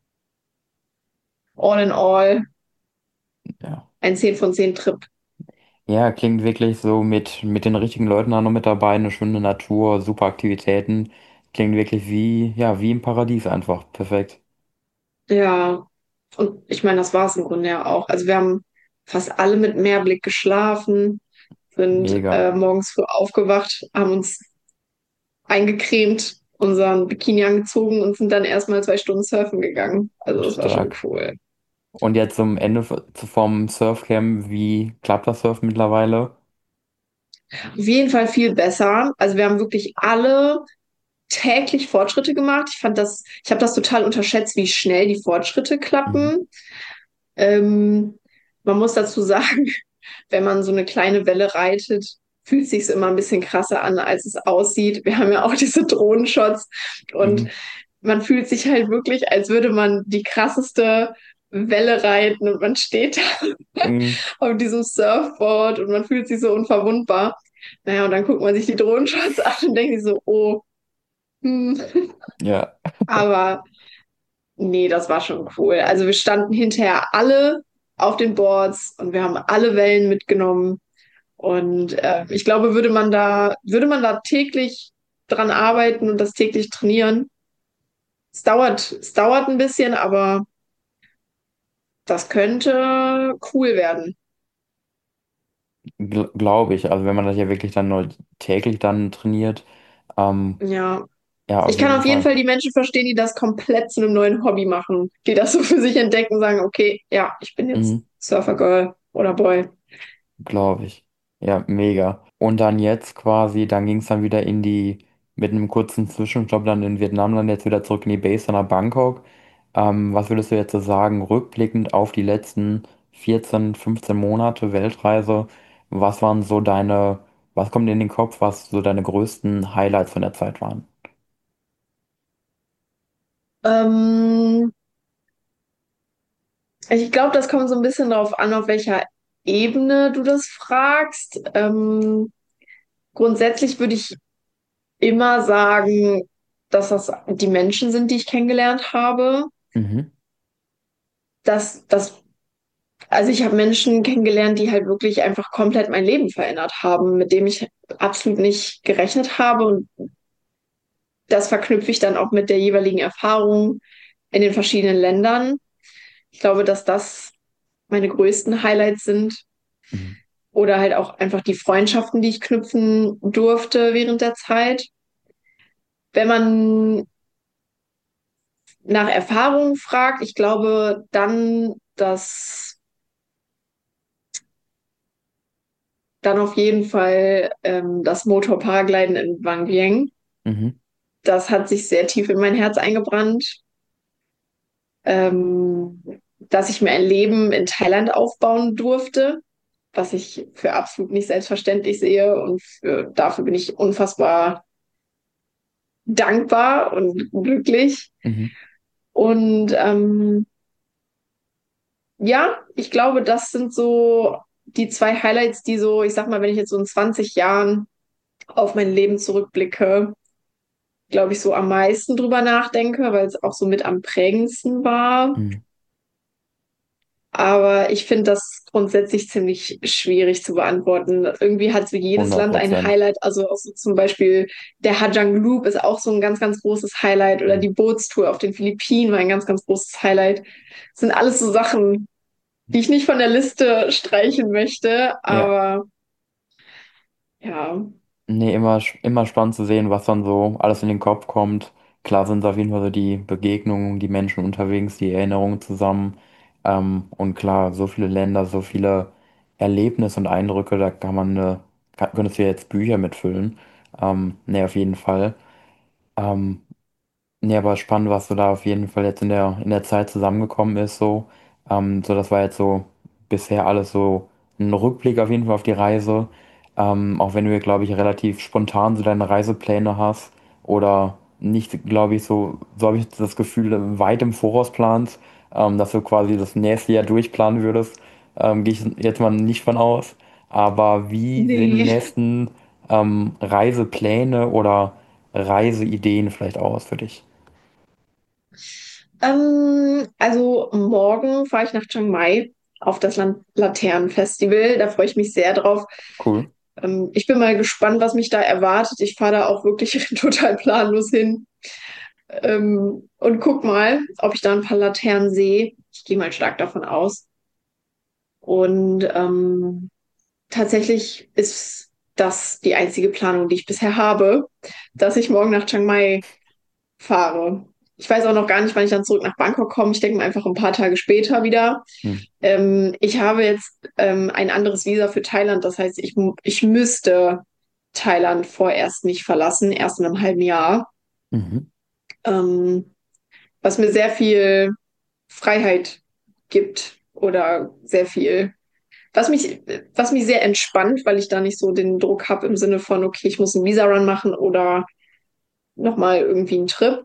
all in all Ja. ein zehn von zehn Trip. Ja, klingt wirklich so mit, mit den richtigen Leuten da noch mit dabei, eine schöne Natur, super Aktivitäten. Klingt wirklich wie, ja, wie im Paradies einfach. Perfekt. Ja, und ich meine, das war es im Grunde ja auch. Also wir haben fast alle mit Meerblick geschlafen, sind Mega. äh, morgens früh aufgewacht, haben uns eingecremt, unseren Bikini angezogen und sind dann erstmal zwei Stunden surfen gegangen. Also das war schon Stark. cool. Und jetzt zum Ende v- vom Surfcamp, wie klappt das Surfen mittlerweile? Auf jeden Fall viel besser. Also wir haben wirklich alle täglich Fortschritte gemacht. Ich fand das, ich habe das total unterschätzt, wie schnell die Fortschritte Mhm. klappen. Ähm, Man muss dazu sagen, wenn man so eine kleine Welle reitet, fühlt sich immer ein bisschen krasser an, als es aussieht. Wir haben ja auch diese Drohnenshots und Mhm. man fühlt sich halt wirklich, als würde man die krasseste Welle reiten und man steht da Mhm. auf diesem Surfboard und man fühlt sich so unverwundbar. Naja, und dann guckt man sich die Drohnenshots an und denkt sich so, oh, hm. Ja. Aber nee, das war schon cool. Also wir standen hinterher alle auf den Boards und wir haben alle Wellen mitgenommen. Und äh, ich glaube, würde man da, würde man da täglich dran arbeiten und das täglich trainieren, es dauert, es dauert ein bisschen, aber das könnte cool werden. Gl Glaube ich. Also wenn man das ja wirklich dann nur täglich dann trainiert, ähm, Ja. ja, Ich auf kann jeden auf jeden Fall. Fall die Menschen verstehen, die das komplett zu einem neuen Hobby machen, die das so für sich entdecken, sagen, okay, ja, ich bin jetzt Mhm. Surfer Girl oder Boy. Glaube ich. Ja, mega. Und dann jetzt quasi, dann ging es dann wieder in die, mit einem kurzen Zwischenstopp dann in Vietnam, dann jetzt wieder zurück in die Base nach Bangkok. Ähm, was würdest du jetzt so sagen, rückblickend auf die letzten vierzehn, fünfzehn Monate Weltreise? Was waren so deine, was kommt dir in den Kopf, was so deine größten Highlights von der Zeit waren? Ähm, Ich glaube, das kommt so ein bisschen darauf an, auf welcher Ebene du das fragst. Ähm, grundsätzlich würde ich immer sagen, dass das die Menschen sind, die ich kennengelernt habe. Mhm. Dass das, also ich habe Menschen kennengelernt, die halt wirklich einfach komplett mein Leben verändert haben, mit dem ich absolut nicht gerechnet habe. Und das verknüpfe ich dann auch mit der jeweiligen Erfahrung in den verschiedenen Ländern. Ich glaube, dass das meine größten Highlights sind. Mhm. Oder halt auch einfach die Freundschaften, die ich knüpfen durfte während der Zeit. Wenn man nach Erfahrungen fragt, ich glaube dann, dass dann auf jeden Fall ähm, das Motor-Paragliden in Wang Vieng. Mhm. Das hat sich sehr tief in mein Herz eingebrannt, ähm, dass ich mir ein Leben in Thailand aufbauen durfte, was ich für absolut nicht selbstverständlich sehe. Und für, dafür bin ich unfassbar dankbar und glücklich. Mhm. Und ähm, ja, ich glaube, das sind so die zwei Highlights, die so, ich sag mal, wenn ich jetzt so in zwanzig Jahren auf mein Leben zurückblicke, glaube ich, so am meisten drüber nachdenke, weil es auch so mit am prägendsten war. Mhm. Aber ich finde das grundsätzlich ziemlich schwierig zu beantworten. Irgendwie hat so jedes hundert Land ein Prozent. Highlight. Also auch so zum Beispiel der Hajang Loop ist auch so ein ganz, ganz großes Highlight. Oder Mhm. die Bootstour auf den Philippinen war ein ganz, ganz großes Highlight. Das sind alles so Sachen, die ich nicht von der Liste streichen möchte. Ja. Aber ja, Nee, immer, sch- immer spannend zu sehen, was dann so alles in den Kopf kommt. Klar sind es auf jeden Fall so die Begegnungen, die Menschen unterwegs, die Erinnerungen zusammen. Ähm, und klar, so viele Länder, so viele Erlebnisse und Eindrücke, da kann man, äh, kann, könntest du ja jetzt Bücher mitfüllen. Ähm, nee, auf jeden Fall. Ähm, Nee, aber spannend, was so da auf jeden Fall jetzt in der, in der Zeit zusammengekommen ist, so. Ähm, so, das war jetzt so bisher alles so ein Rückblick auf jeden Fall auf die Reise. Ähm, auch wenn du, glaube ich, relativ spontan so deine Reisepläne hast oder nicht, glaube ich, so, so habe ich das Gefühl, weit im Voraus planst, ähm, dass du quasi das nächste Jahr durchplanen würdest. Ähm, gehe ich jetzt mal nicht von aus. Aber wie sehen die Nee. nächsten ähm, Reisepläne oder Reiseideen vielleicht aus für dich? Ähm, also morgen fahre ich nach Chiang Mai auf das Lan- Laternenfestival. Da freue ich mich sehr drauf. Cool. Ähm, ich bin mal gespannt, was mich da erwartet. Ich fahre da auch wirklich total planlos hin. Ähm, und guck mal, ob ich da ein paar Laternen sehe. Ich gehe mal stark davon aus. Und ähm, tatsächlich ist das die einzige Planung, die ich bisher habe, dass ich morgen nach Chiang Mai fahre. Ich weiß auch noch gar nicht, wann ich dann zurück nach Bangkok komme. Ich denke mal einfach ein paar Tage später wieder. Hm. Ähm, ich habe jetzt ähm, ein anderes Visa für Thailand. Das heißt, ich, mu- ich müsste Thailand vorerst nicht verlassen, erst in einem halben Jahr. Mhm. Ähm, was mir sehr viel Freiheit gibt oder sehr viel, was mich, was mich sehr entspannt, weil ich da nicht so den Druck habe im Sinne von, okay, ich muss einen Visa-Run machen oder nochmal irgendwie einen Trip.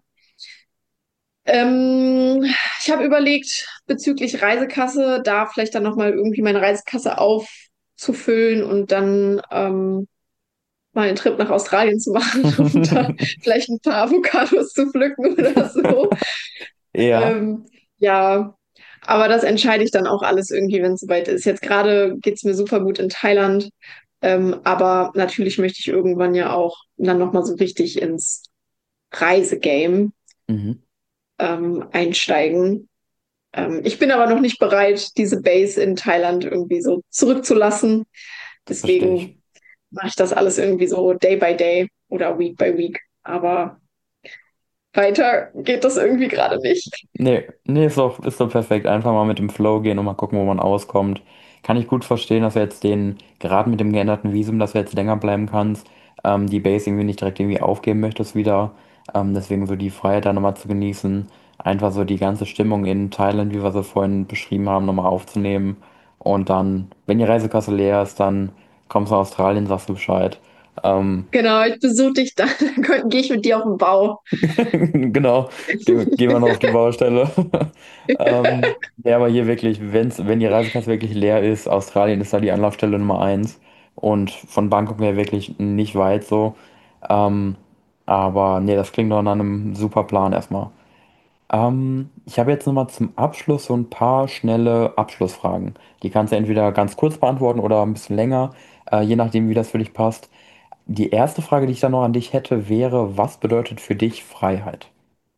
Ähm, ich habe überlegt, bezüglich Reisekasse, da vielleicht dann nochmal irgendwie meine Reisekasse aufzufüllen und dann ähm, mal einen Trip nach Australien zu machen und da vielleicht ein paar Avocados zu pflücken oder so. Ja. Ähm, ja, aber das entscheide ich dann auch alles irgendwie, wenn es soweit ist. Jetzt gerade geht es mir super gut in Thailand, ähm, aber natürlich möchte ich irgendwann ja auch dann nochmal so richtig ins Reisegame Mhm. ähm, einsteigen. Ähm, ich bin aber noch nicht bereit, diese Base in Thailand irgendwie so zurückzulassen. Verstehe ich. Deswegen mache ich das alles irgendwie so Day by Day oder Week by Week. Aber weiter geht das irgendwie gerade nicht. Nee, nee, ist doch, ist doch perfekt. Einfach mal mit dem Flow gehen und mal gucken, wo man auskommt. Kann ich gut verstehen, dass du jetzt den, gerade mit dem geänderten Visum, dass du jetzt länger bleiben kannst, ähm, die Base irgendwie nicht direkt irgendwie aufgeben möchtest wieder. Ähm, deswegen so die Freiheit da nochmal zu genießen. Einfach so die ganze Stimmung in Thailand, wie wir sie vorhin beschrieben haben, nochmal aufzunehmen. Und dann, wenn die Reisekasse leer ist, dann kommst du nach Australien, sagst du Bescheid. Ähm, Genau, ich besuche dich dann, dann gehe ich mit dir auf den Bau. Genau, gehen, gehen wir noch auf die Baustelle. Ähm, ja, aber hier wirklich, wenn's, wenn die Reisekasse wirklich leer ist, Australien ist da die Anlaufstelle Nummer eins und von Bangkok her wirklich nicht weit so. Ähm, aber nee, das klingt doch nach einem super Plan erstmal. Ähm, ich habe jetzt nochmal zum Abschluss so ein paar schnelle Abschlussfragen. Die kannst du entweder ganz kurz beantworten oder ein bisschen länger, äh, je nachdem, wie das für dich passt. Die erste Frage, die ich dann noch an dich hätte, wäre, was bedeutet für dich Freiheit?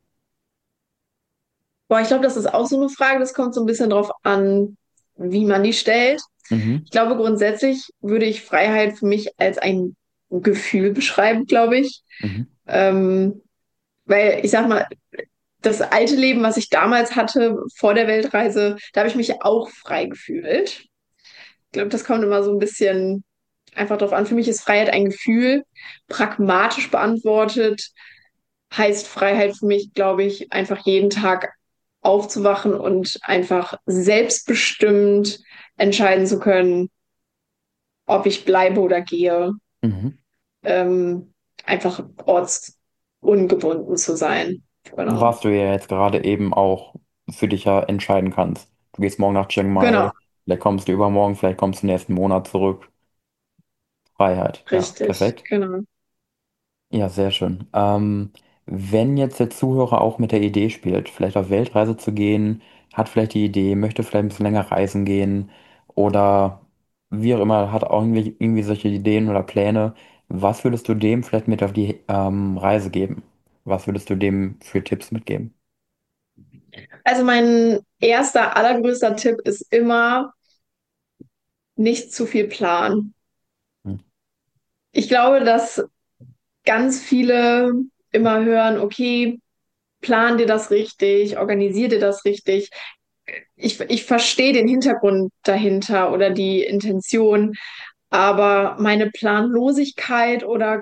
Boah, ich glaube, das ist auch so eine Frage, das kommt so ein bisschen drauf an, wie man die stellt. Mhm. Ich glaube, grundsätzlich würde ich Freiheit für mich als ein Gefühl beschreiben, glaube ich. Mhm. Ähm, weil ich sag mal, das alte Leben, was ich damals hatte vor der Weltreise, da habe ich mich auch frei gefühlt. Ich glaube, das kommt immer so ein bisschen einfach drauf an. Für mich ist Freiheit ein Gefühl, pragmatisch beantwortet heißt Freiheit für mich, glaube ich, einfach jeden Tag aufzuwachen und einfach selbstbestimmt entscheiden zu können, ob ich bleibe oder gehe. Mhm. Ähm, einfach ortsungebunden zu sein. Genau. Was du ja jetzt gerade eben auch für dich ja entscheiden kannst. Du gehst morgen nach Chiang Genau, Mai, vielleicht kommst du übermorgen, vielleicht kommst du nächsten Monat zurück. Freiheit, ja, richtig, perfekt. genau. Ja, sehr schön. Ähm, wenn jetzt der Zuhörer auch mit der Idee spielt, vielleicht auf Weltreise zu gehen, hat vielleicht die Idee, möchte vielleicht ein bisschen länger reisen gehen oder wie auch immer, hat auch irgendwie, irgendwie solche Ideen oder Pläne, was würdest du dem vielleicht mit auf die ähm, Reise geben? Was würdest du dem für Tipps mitgeben? Also mein erster, allergrößter Tipp ist immer, nicht zu viel planen. Hm. Ich glaube, dass ganz viele immer hören, okay, plan dir das richtig, organisier dir das richtig. ich, ich verstehe den Hintergrund dahinter oder die Intention, aber meine Planlosigkeit oder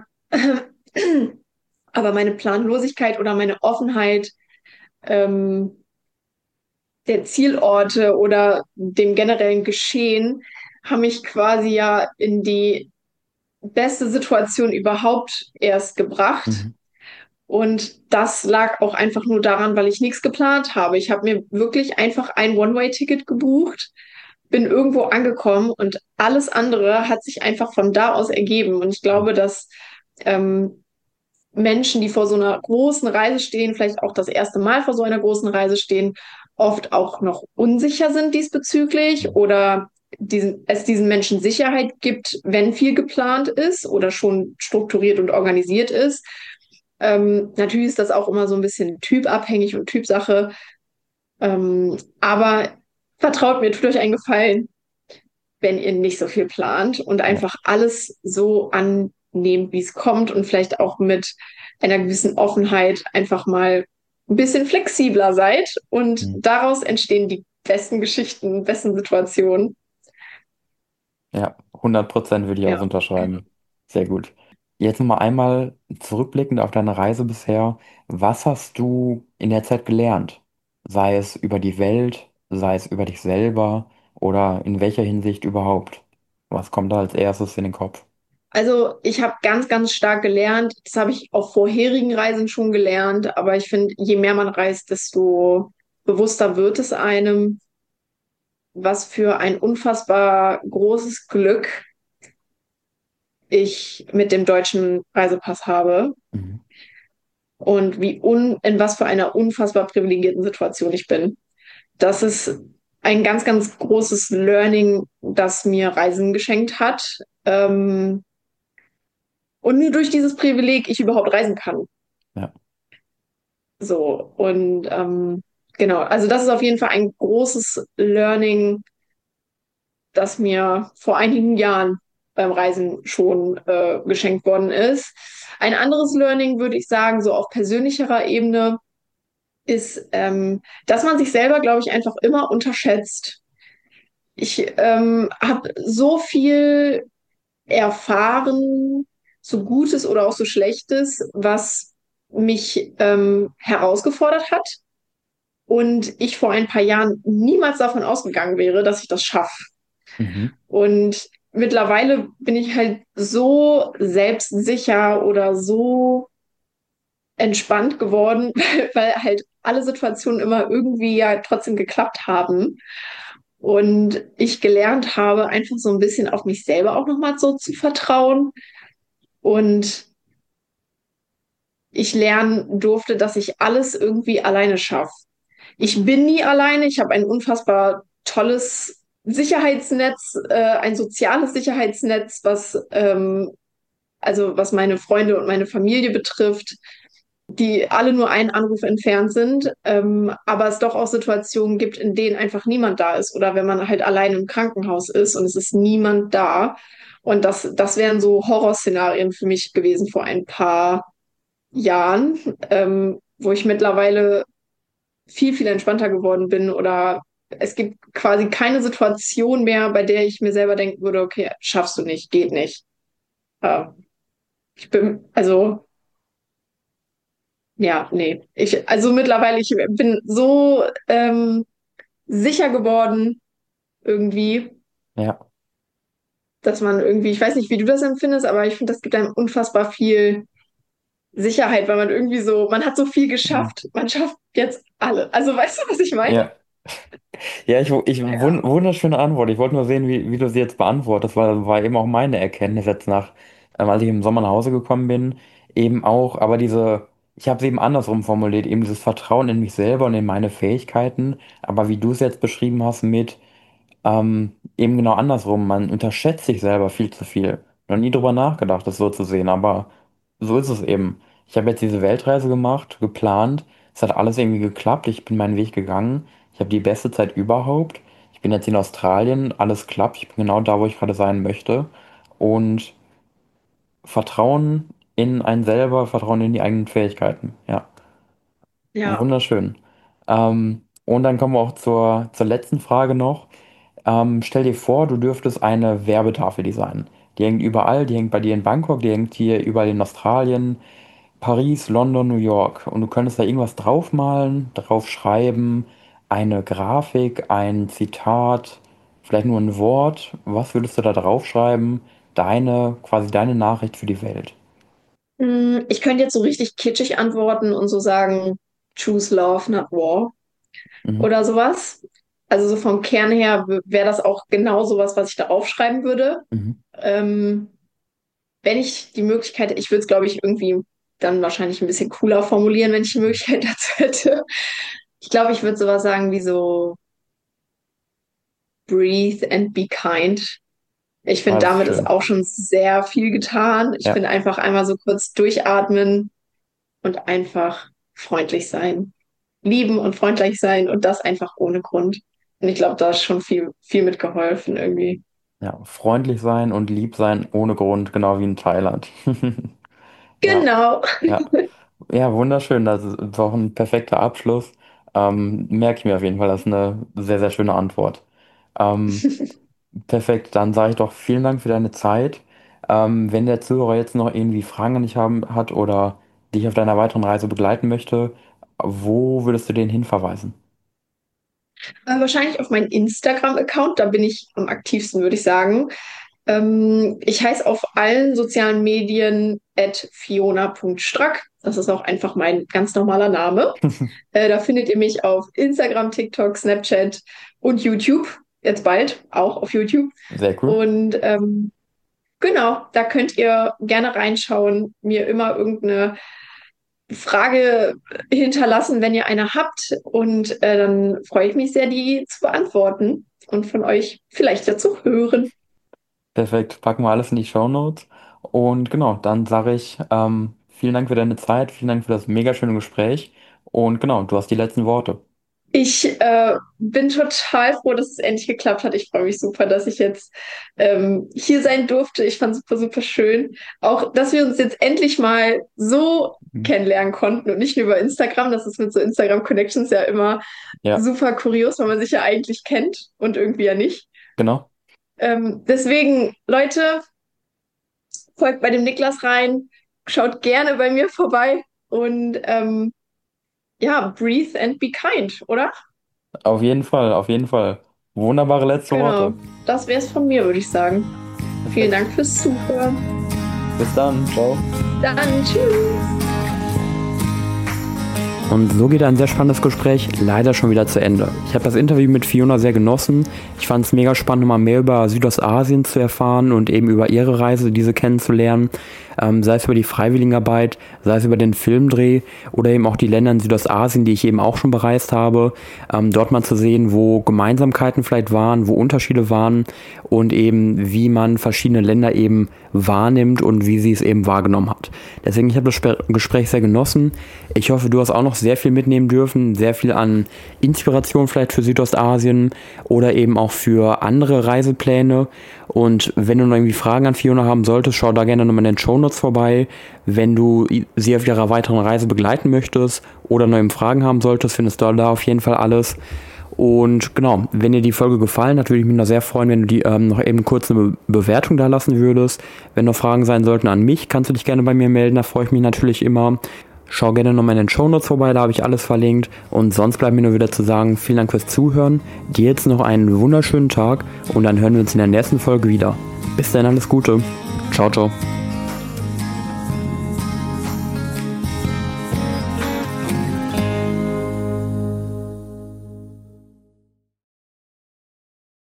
aber meine Planlosigkeit oder meine Offenheit ähm, der Zielorte oder dem generellen Geschehen haben mich quasi ja in die beste Situation überhaupt erst gebracht. Mhm. Und das lag auch einfach nur daran, weil ich nichts geplant habe. Ich habe mir wirklich einfach ein One-Way-Ticket gebucht, bin irgendwo angekommen und alles andere hat sich einfach von da aus ergeben. Und ich glaube, dass ähm, Menschen, die vor so einer großen Reise stehen, vielleicht auch das erste Mal vor so einer großen Reise stehen, oft auch noch unsicher sind diesbezüglich oder diesen, es diesen Menschen Sicherheit gibt, wenn viel geplant ist oder schon strukturiert und organisiert ist. Ähm, natürlich ist das auch immer so ein bisschen typabhängig und Typsache. Ähm, aber vertraut mir, tut euch einen Gefallen, wenn ihr nicht so viel plant und Ja. einfach alles so annehmt, wie es kommt und vielleicht auch mit einer gewissen Offenheit einfach mal ein bisschen flexibler seid und Mhm. daraus entstehen die besten Geschichten, besten Situationen. Ja, hundert Prozent würde ich auch so Ja. unterschreiben. Sehr gut. Jetzt nochmal einmal zurückblickend auf deine Reise bisher. Was hast du in der Zeit gelernt? Sei es über die Welt, sei es über dich selber oder in welcher Hinsicht überhaupt? Was kommt da als erstes in den Kopf? Also ich habe ganz, ganz stark gelernt. Das habe ich auf vorherigen Reisen schon gelernt. Aber ich finde, je mehr man reist, desto bewusster wird es einem, was für ein unfassbar großes Glück ich mit dem deutschen Reisepass habe Mhm. und wie un in was für einer unfassbar privilegierten Situation ich bin. Das ist ein ganz, ganz großes Learning, das mir Reisen geschenkt hat. Ähm, und nur durch dieses Privileg ich überhaupt reisen kann. Ja. So, und ähm, genau, also das ist auf jeden Fall ein großes Learning, das mir vor einigen Jahren beim Reisen schon äh, geschenkt worden ist. Ein anderes Learning, würde ich sagen, so auf persönlicherer Ebene, ist, ähm, dass man sich selber, glaube ich, einfach immer unterschätzt. Ich ähm, habe so viel erfahren, so Gutes oder auch so Schlechtes, was mich ähm, herausgefordert hat. Und ich vor ein paar Jahren niemals davon ausgegangen wäre, dass ich das schaffe. Mhm. Und mittlerweile bin ich halt so selbstsicher oder so entspannt geworden, weil halt alle Situationen immer irgendwie ja trotzdem geklappt haben. Und ich gelernt habe, einfach so ein bisschen auf mich selber auch nochmal so zu vertrauen. Und ich lernen durfte, dass ich alles irgendwie alleine schaffe. Ich bin nie alleine. Ich habe ein unfassbar tolles Sicherheitsnetz, äh, ein soziales Sicherheitsnetz, was ähm, also was meine Freunde und meine Familie betrifft, die alle nur einen Anruf entfernt sind, ähm, aber es doch auch Situationen gibt, in denen einfach niemand da ist oder wenn man halt allein im Krankenhaus ist und es ist niemand da. Und das, das wären so Horrorszenarien für mich gewesen vor ein paar Jahren, ähm, wo ich mittlerweile viel, viel entspannter geworden bin oder es gibt quasi keine Situation mehr, bei der ich mir selber denken würde, okay, schaffst du nicht, geht nicht. Äh, ich bin, also ja, nee. Ich, also mittlerweile, ich bin so ähm, sicher geworden, irgendwie, Ja. dass man irgendwie, ich weiß nicht, wie du das empfindest, aber ich finde, das gibt einem unfassbar viel Sicherheit, weil man irgendwie so, man hat so viel Mhm. geschafft, man schafft jetzt alle. Also weißt du, was ich meine? Ja. Ja, ich, ich wun- Ja. wunderschöne Antwort. Ich wollte nur sehen, wie, wie du sie jetzt beantwortest, weil war eben auch meine Erkenntnis jetzt nach, ähm, als ich im Sommer nach Hause gekommen bin, eben auch, aber diese, ich habe sie eben andersrum formuliert, eben dieses Vertrauen in mich selber und in meine Fähigkeiten, aber wie du es jetzt beschrieben hast mit, ähm, eben genau andersrum, man unterschätzt sich selber viel zu viel. Noch nie drüber nachgedacht, das so zu sehen, aber so ist es eben. Ich habe jetzt diese Weltreise gemacht, geplant, es hat alles irgendwie geklappt, ich bin meinen Weg gegangen, ich habe die beste Zeit überhaupt. Ich bin jetzt in Australien, alles klappt, ich bin genau da, wo ich gerade sein möchte. Und Vertrauen in einen selber, Vertrauen in die eigenen Fähigkeiten. Ja, Ja. wunderschön. Ähm, Und dann kommen wir auch zur, zur letzten Frage noch. Ähm, stell dir vor, du dürftest eine Werbetafel designen. Die hängt überall, die hängt bei dir in Bangkok, die hängt hier überall in Australien, Paris, London, New York. Und du könntest da irgendwas draufmalen, draufschreiben, eine Grafik, ein Zitat, vielleicht nur ein Wort. Was würdest du da draufschreiben? Deine, quasi deine Nachricht für die Welt. Hm, Ich könnte jetzt so richtig kitschig antworten und so sagen, choose love, not war Mhm. oder sowas. Also so vom Kern her wäre das auch genau sowas, was ich da aufschreiben würde. Mhm. Ähm, Wenn ich die Möglichkeit, ich würde es, glaube ich, irgendwie dann wahrscheinlich ein bisschen cooler formulieren, wenn ich die Möglichkeit dazu hätte. Ich glaube, ich würde sowas sagen wie so breathe and be kind. Ich finde, Ah, das ist damit ist schön. auch schon sehr viel getan. Ich Ja, finde einfach einmal so kurz durchatmen und einfach freundlich sein. Lieben und freundlich sein und das einfach ohne Grund. Und ich glaube, da ist schon viel, viel mitgeholfen irgendwie. ja, freundlich sein und lieb sein ohne Grund, genau wie in Thailand. Ja, Genau. ja. Ja, wunderschön. Das ist auch ein perfekter Abschluss. Ähm, merke ich mir auf jeden Fall. Das ist eine sehr, sehr schöne Antwort. Ähm, perfekt. Dann sage ich doch vielen Dank für deine Zeit. Ähm, wenn der Zuhörer jetzt noch irgendwie Fragen an dich haben, hat oder dich auf deiner weiteren Reise begleiten möchte, wo würdest du den hinverweisen? Äh, wahrscheinlich auf meinen Instagram-Account, da bin ich am aktivsten, würde ich sagen. Ähm, ich heiße auf allen sozialen Medien at fiona punkt strack. Das ist auch einfach mein ganz normaler Name. Äh, da findet ihr mich auf Instagram, TikTok, Snapchat und YouTube. Jetzt bald auch auf YouTube. Sehr cool. Und ähm, genau, da könnt ihr gerne reinschauen, mir immer irgendeine Frage hinterlassen, wenn ihr eine habt. Und äh, dann freue ich mich sehr, die zu beantworten und von euch vielleicht dazu hören. Perfekt. Packen wir alles in die Shownotes. Und genau, dann sage ich ähm, vielen Dank für deine Zeit, vielen Dank für das mega schöne Gespräch. Und genau, du hast die letzten Worte. Ich äh, bin total froh, dass es endlich geklappt hat. Ich freue mich super, dass ich jetzt ähm, hier sein durfte. Ich fand es super, super schön. Auch, dass wir uns jetzt endlich mal so kennenlernen konnten und nicht nur über Instagram. Das ist mit so Instagram-Connections ja immer Ja, super kurios, weil man sich ja eigentlich kennt und irgendwie ja nicht. genau. Ähm, deswegen, Leute, folgt bei dem Niklas rein, schaut gerne bei mir vorbei und ähm, ja, breathe and be kind, oder? Auf jeden Fall, auf jeden Fall. Wunderbare letzte Genau, Worte. das wäre es von mir, würde ich sagen. Vielen Perfekt. Dank fürs Zuhören. Bis dann. Ciao. Dann tschüss. Und so geht ein sehr spannendes Gespräch leider schon wieder zu Ende. Ich habe das Interview mit Fiona sehr genossen. Ich fand es mega spannend, mal mehr über Südostasien zu erfahren und eben über ihre Reise, diese kennenzulernen. Ähm, sei es über die Freiwilligenarbeit, sei es über den Filmdreh oder eben auch die Länder in Südostasien, die ich eben auch schon bereist habe. Ähm, dort mal zu sehen, wo Gemeinsamkeiten vielleicht waren, wo Unterschiede waren und eben wie man verschiedene Länder eben wahrnimmt und wie sie es eben wahrgenommen hat. Deswegen, ich habe das Spe- Gespräch sehr genossen. Ich hoffe, du hast auch noch sehr viel mitnehmen dürfen, sehr viel an Inspiration vielleicht für Südostasien oder eben auch für andere Reisepläne. Und wenn du noch irgendwie Fragen an Fiona haben solltest, schau da gerne nochmal in den Shownotes vorbei. Wenn du sie auf ihrer weiteren Reise begleiten möchtest oder noch eben Fragen haben solltest, findest du da auf jeden Fall alles. Und genau, wenn dir die Folge gefallen hat, würde ich mich noch sehr freuen, wenn du die ähm, noch eben kurz eine Be Bewertung da lassen würdest. Wenn noch Fragen sein sollten an mich, kannst du dich gerne bei mir melden, da freue ich mich natürlich immer. Schau gerne nochmal in den Shownotes vorbei, da habe ich alles verlinkt. Und sonst bleibt mir nur wieder zu sagen, vielen Dank fürs Zuhören. Dir jetzt noch einen wunderschönen Tag und dann hören wir uns in der nächsten Folge wieder. Bis dann, alles Gute. Ciao, ciao.